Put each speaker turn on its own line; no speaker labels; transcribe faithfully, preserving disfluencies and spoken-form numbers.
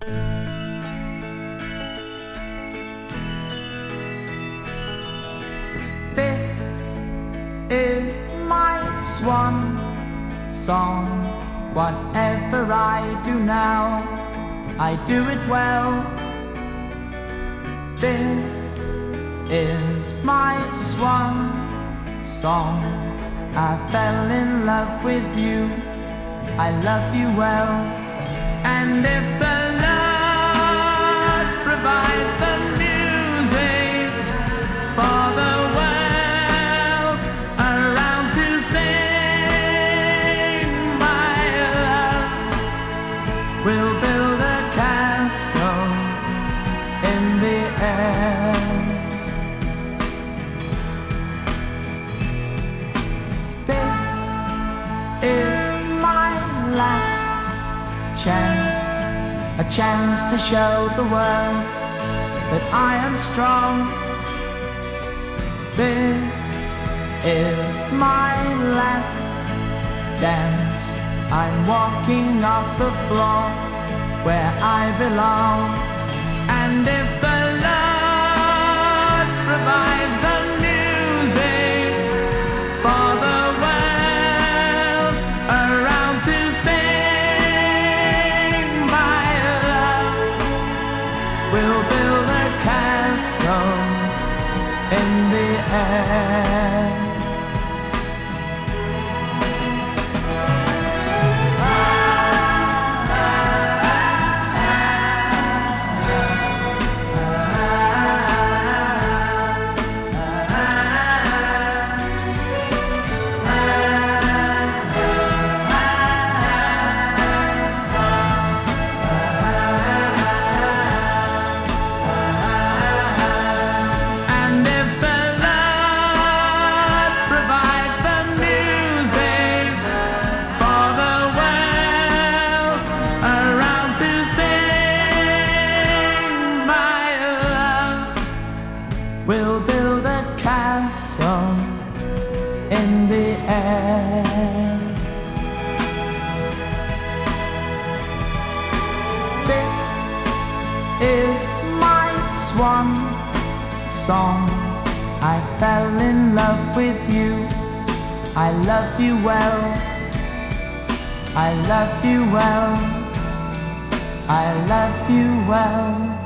This is my swan song. Whatever I do now, I do it well. This is my swan song. I fell in love with you, I love you well. And if the Lord provides the music for the world around to sing, my love will build a castle in the air. This is my last chance, a chance to show the world that I am strong. This is my last dance. I'm walking off the floor where I belong. And if the Lord provides the music for the world around to sing, my love will build a castle in the air. We'll build a castle in the air. This is my swan song. I fell in love with you, I love you well. I love you well, I love you well.